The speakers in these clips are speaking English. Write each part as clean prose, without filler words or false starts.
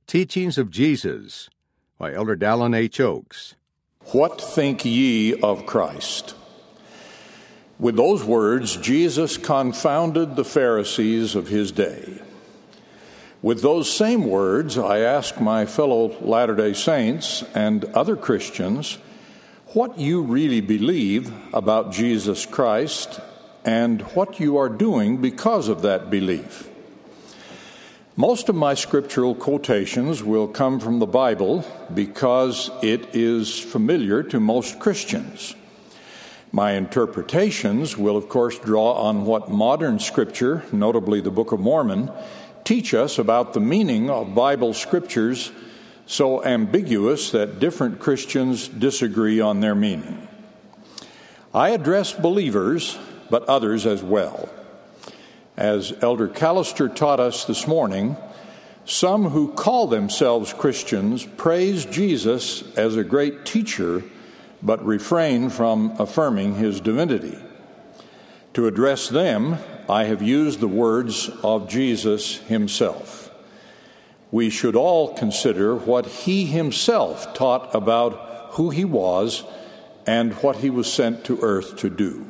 Teachings of Jesus by Elder Dallin H. Oaks. What think ye of Christ? With those words, Jesus confounded the Pharisees of his day. With those same words, I ask my fellow Latter-day Saints and other Christians what you really believe about Jesus Christ and what you are doing because of that belief. Most of my scriptural quotations will come from the Bible because it is familiar to most Christians. My interpretations will, of course, draw on what modern scripture, notably the Book of Mormon, teach us about the meaning of Bible scriptures so ambiguous that different Christians disagree on their meaning. I address believers, but others as well. As Elder Callister taught us this morning, some who call themselves Christians praise Jesus as a great teacher, but refrain from affirming his divinity. To address them, I have used the words of Jesus himself. We should all consider what he himself taught about who he was and what he was sent to earth to do.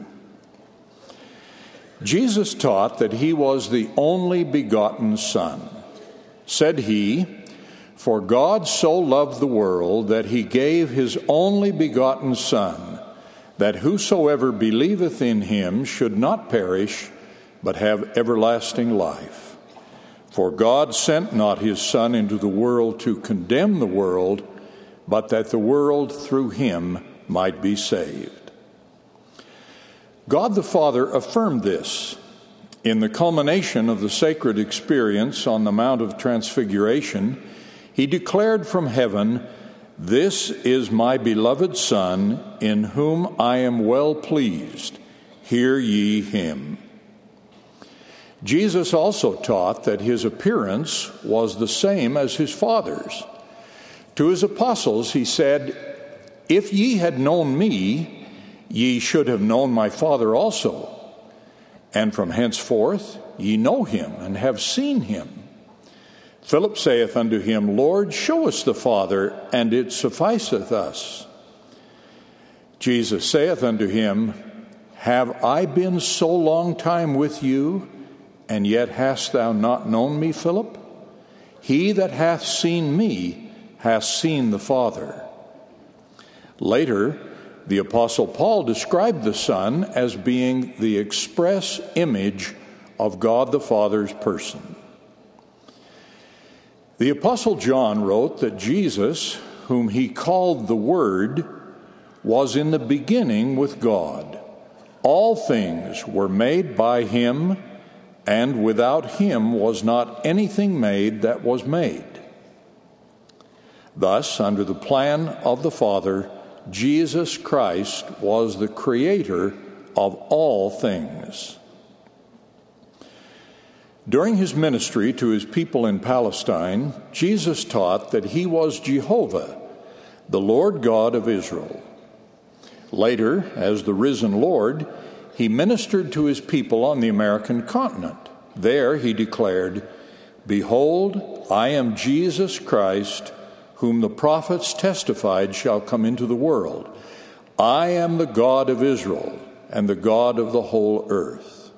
Jesus taught that he was the only begotten Son. Said he, "For God so loved the world that he gave his only begotten Son, that whosoever believeth in him should not perish, but have everlasting life. For God sent not his Son into the world to condemn the world, but that the world through him might be saved." God the Father affirmed this. In the culmination of the sacred experience on the Mount of Transfiguration, he declared from heaven, "This is my beloved Son, in whom I am well pleased. Hear ye him." Jesus also taught that his appearance was the same as his Father's. To his apostles he said, "If ye had known me, ye should have known my Father also. And from henceforth ye know him and have seen him." Philip saith unto him, "Lord, show us the Father, and it sufficeth us." Jesus saith unto him, "Have I been so long time with you, and yet hast thou not known me, Philip? He that hath seen me hath seen the Father." Later, the Apostle Paul described the Son as being the express image of God the Father's person. The Apostle John wrote that Jesus, whom he called the Word, was in the beginning with God. All things were made by him, and without him was not anything made that was made. Thus, under the plan of the Father, Jesus Christ was the creator of all things. During his ministry to his people in Palestine, Jesus taught that he was Jehovah, the Lord God of Israel. Later, as the risen Lord, he ministered to his people on the American continent. There he declared, "Behold, I am Jesus Christ, whom the prophets testified shall come into the world. I am the God of Israel and the God of the whole earth."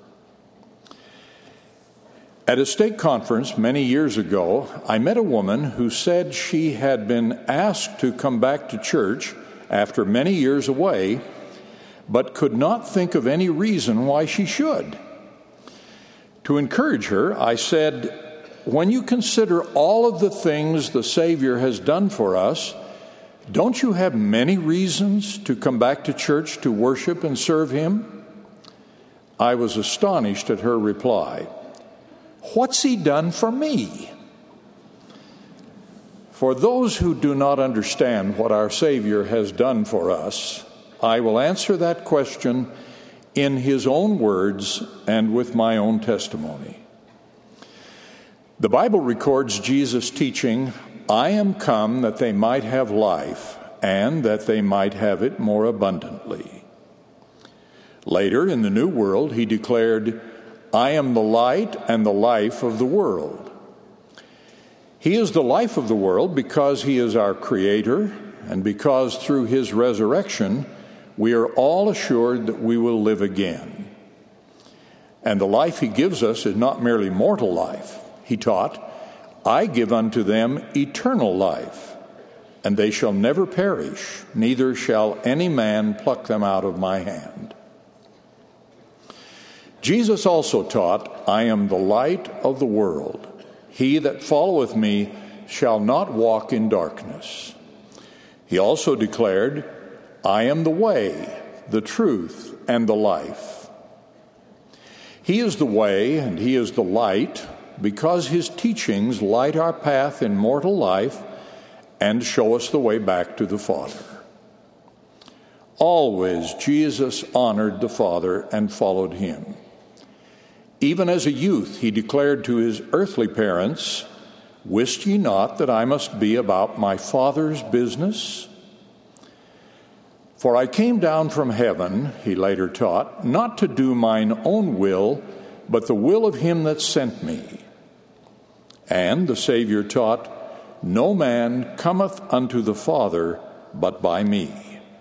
At a stake conference many years ago, I met a woman who said she had been asked to come back to church after many years away, but could not think of any reason why she should. To encourage her, I said, "When you consider all of the things the Savior has done for us, don't you have many reasons to come back to church to worship and serve him?" I was astonished at her reply. "What's he done for me?" For those who do not understand what our Savior has done for us, I will answer that question in his own words and with my own testimony. The Bible records Jesus teaching, "I am come that they might have life, and that they might have it more abundantly." Later, in the New World, he declared, "I am the light and the life of the world." He is the life of the world because he is our Creator, and because through his resurrection we are all assured that we will live again. And the life he gives us is not merely mortal life. He taught, "I give unto them eternal life, and they shall never perish, neither shall any man pluck them out of my hand." Jesus also taught, "I am the light of the world. He that followeth me shall not walk in darkness." He also declared, "I am the way, the truth, and the life." He is the way and he is the light because his teachings light our path in mortal life and show us the way back to the Father. Always Jesus honored the Father and followed him. Even as a youth, he declared to his earthly parents, "Wist ye not that I must be about my Father's business? For I came down from heaven," he later taught, "not to do mine own will, but the will of him that sent me." And the Savior taught, "No man cometh unto the Father but by me."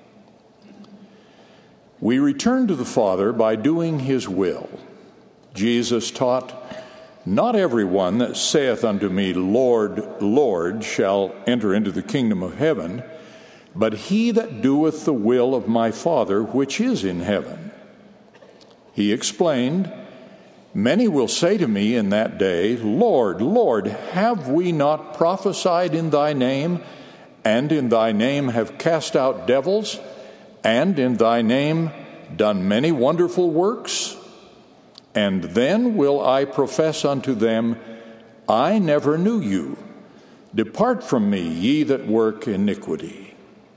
We return to the Father by doing his will. Jesus taught, "Not every one that saith unto me, Lord, Lord, shall enter into the kingdom of heaven, but he that doeth the will of my Father which is in heaven." He explained, "Many will say to me in that day, Lord, Lord, have we not prophesied in thy name, and in thy name have cast out devils, and in thy name done many wonderful works? And then will I profess unto them, I never knew you. Depart from me, ye that work iniquity."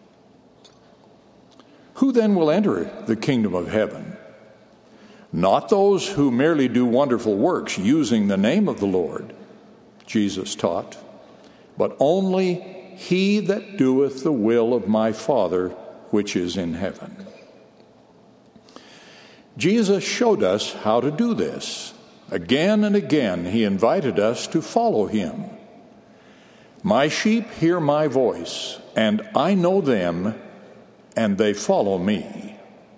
Who then will enter the kingdom of heaven? Not those who merely do wonderful works using the name of the Lord, Jesus taught, but only he that doeth the will of my Father which is in heaven. Jesus showed us how to do this. Again and again, he invited us to follow him. "My sheep hear my voice, and I know them, and they follow me."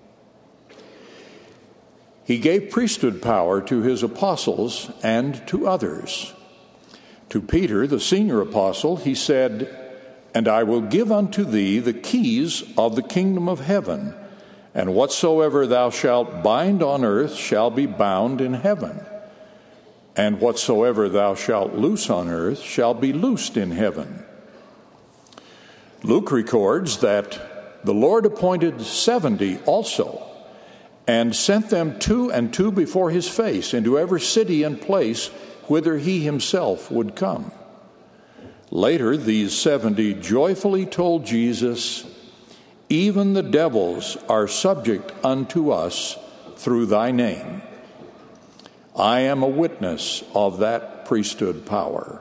He gave priesthood power to his apostles and to others. To Peter, the senior apostle, he said, "And I will give unto thee the keys of the kingdom of heaven, and whatsoever thou shalt bind on earth shall be bound in heaven, and whatsoever thou shalt loose on earth shall be loosed in heaven." Luke records that the Lord appointed 70 also, and sent them 2 and 2 before his face into every city and place whither he himself would come. Later, these 70 joyfully told Jesus, "Even the devils are subject unto us through thy name." I am a witness of that priesthood power.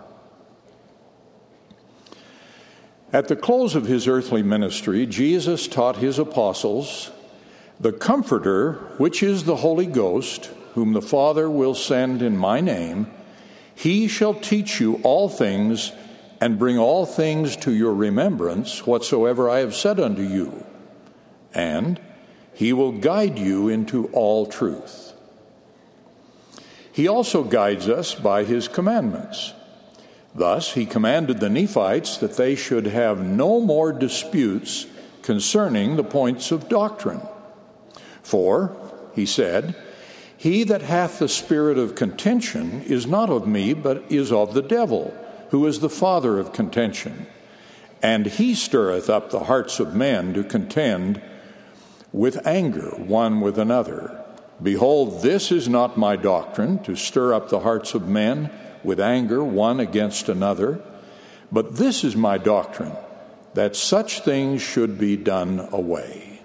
At the close of his earthly ministry, Jesus taught his apostles, "The Comforter, which is the Holy Ghost, whom the Father will send in my name, he shall teach you all things, and bring all things to your remembrance whatsoever I have said unto you. And he will guide you into all truth." He also guides us by his commandments. Thus, he commanded the Nephites that they should have no more disputes concerning the points of doctrine. "For," he said, "he that hath the spirit of contention is not of me, but is of the devil, who is the father of contention. And he stirreth up the hearts of men to contend with anger one with another. Behold, this is not my doctrine, to stir up the hearts of men with anger one against another, but this is my doctrine, that such things should be done away."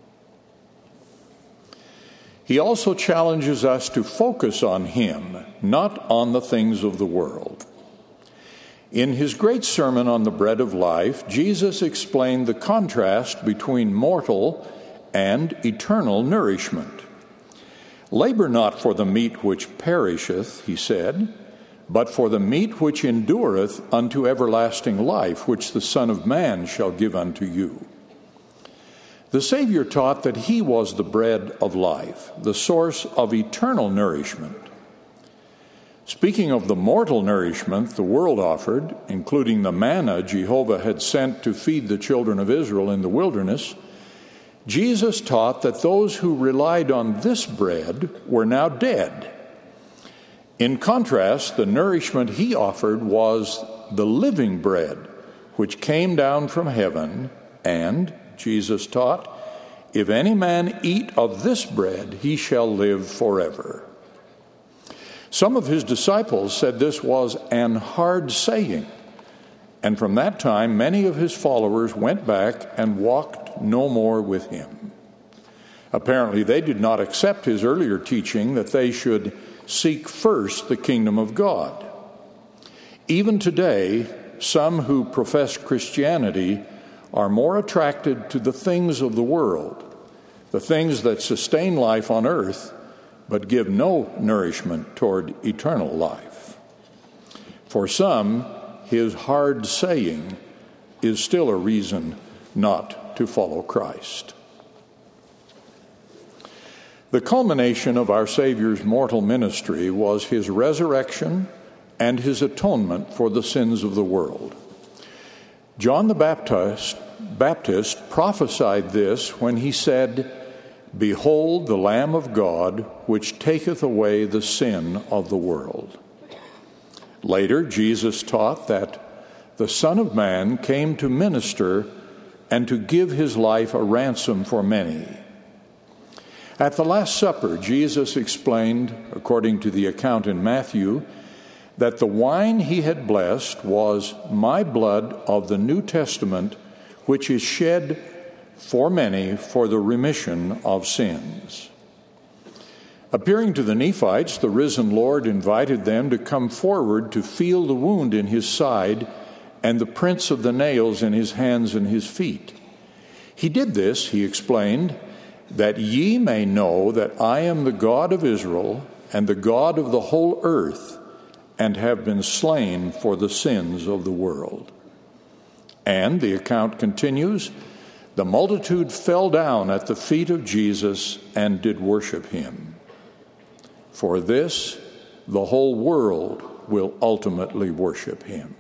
He also challenges us to focus on him, not on the things of the world. In his great sermon on the bread of life, Jesus explained the contrast between mortal and eternal nourishment. "Labor not for the meat which perisheth," he said, but for the meat which endureth unto everlasting life, which the Son of Man shall give unto you. The Savior taught that he was the bread of life, the source of eternal nourishment. Speaking of the mortal nourishment the world offered, including the manna Jehovah had sent to feed the children of Israel in the wilderness, Jesus taught that those who relied on this bread were now dead. In contrast, the nourishment he offered was the living bread, which came down from heaven, and, Jesus taught, if any man eat of this bread, he shall live forever. Some of his disciples said this was an hard saying, and from that time many of his followers went back and walked no more with him. Apparently they did not accept his earlier teaching that they should seek first the kingdom of God. Even today, some who profess Christianity are more attracted to the things of the world, the things that sustain life on earth, but give no nourishment toward eternal life. For some, his hard saying is still a reason not to follow Christ. The culmination of our Savior's mortal ministry was his resurrection and his atonement for the sins of the world. John the Baptist prophesied this when he said, "Behold the Lamb of God, which taketh away the sin of the world." Later, Jesus taught that the Son of Man came to minister and to give his life a ransom for many. At the Last Supper, Jesus explained, according to the account in Matthew, that the wine he had blessed was my blood of the New Testament, which is shed for many for the remission of sins. Appearing to the Nephites, the risen Lord invited them to come forward to feel the wound in his side and the prints of the nails in his hands and his feet. He did this, he explained, that ye may know that I am the God of Israel and the God of the whole earth, and have been slain for the sins of the world. And the account continues, the multitude fell down at the feet of Jesus and did worship him. For this, the whole world will ultimately worship him.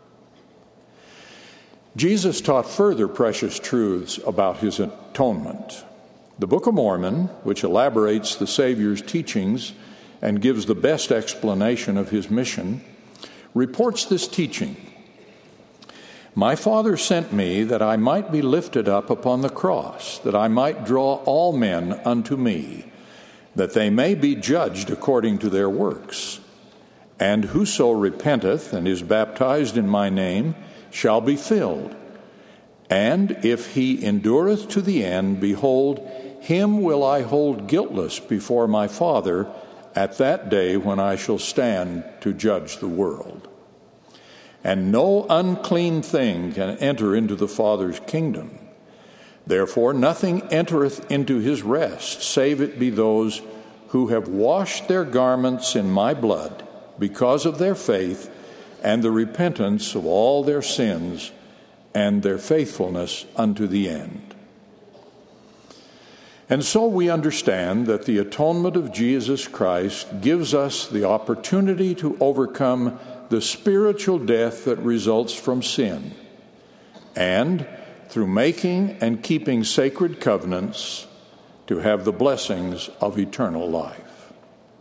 Jesus taught further precious truths about his atonement. The Book of Mormon, which elaborates the Savior's teachings and gives the best explanation of his mission, reports this teaching. My Father sent me that I might be lifted up upon the cross, that I might draw all men unto me, that they may be judged according to their works. And whoso repenteth and is baptized in my name shall be filled. And if he endureth to the end, behold, him will I hold guiltless before my Father at that day when I shall stand to judge the world. And no unclean thing can enter into the Father's kingdom. Therefore nothing entereth into his rest, save it be those who have washed their garments in my blood, because of their faith and the repentance of all their sins and their faithfulness unto the end. And so we understand that the atonement of Jesus Christ gives us the opportunity to overcome the spiritual death that results from sin, and through making and keeping sacred covenants, to have the blessings of eternal life.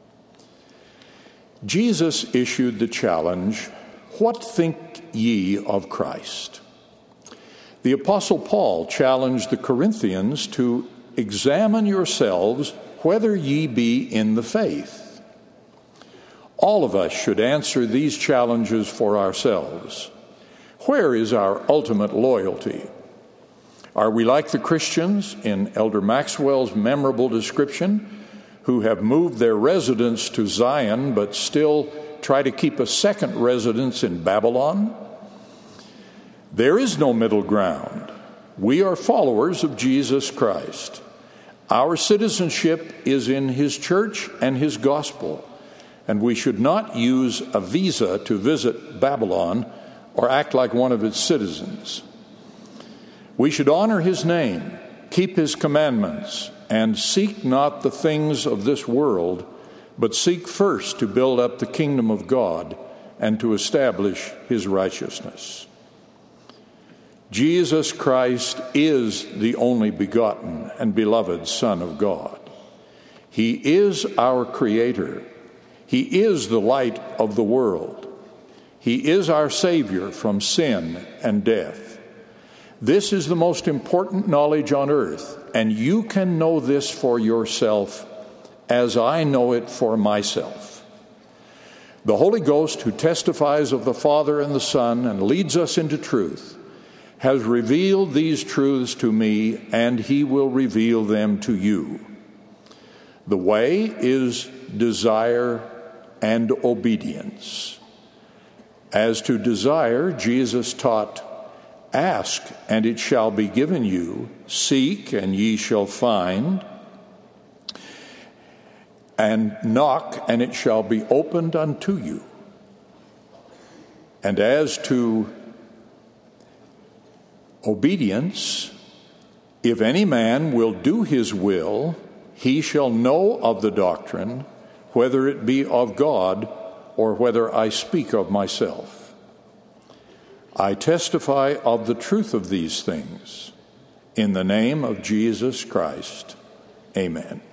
Jesus issued the challenge, "What think ye of Christ?" The Apostle Paul challenged the Corinthians to examine yourselves whether ye be in the faith. All of us should answer these challenges for ourselves. Where is our ultimate loyalty? Are we like the Christians in Elder Maxwell's memorable description, who have moved their residence to Zion but still try to keep a second residence in Babylon? There is no middle ground. We are followers of Jesus Christ. Our citizenship is in his church and his gospel, and we should not use a visa to visit Babylon or act like one of its citizens. We should honor his name, keep his commandments, and seek not the things of this world, but seek first to build up the kingdom of God and to establish his righteousness. Jesus Christ is the only begotten and beloved Son of God. He is our Creator. He is the light of the world. He is our Savior from sin and death. This is the most important knowledge on earth, and you can know this for yourself as I know it for myself. The Holy Ghost, who testifies of the Father and the Son and leads us into truth, has revealed these truths to me, and he will reveal them to you. The way is desire and obedience. As to desire, Jesus taught, "Ask, and it shall be given you. Seek, and ye shall find. And knock, and it shall be opened unto you." And as to obedience, "If any man will do his will, he shall know of the doctrine, whether it be of God or whether I speak of myself. I testify of the truth of these things. In the name of Jesus Christ, amen."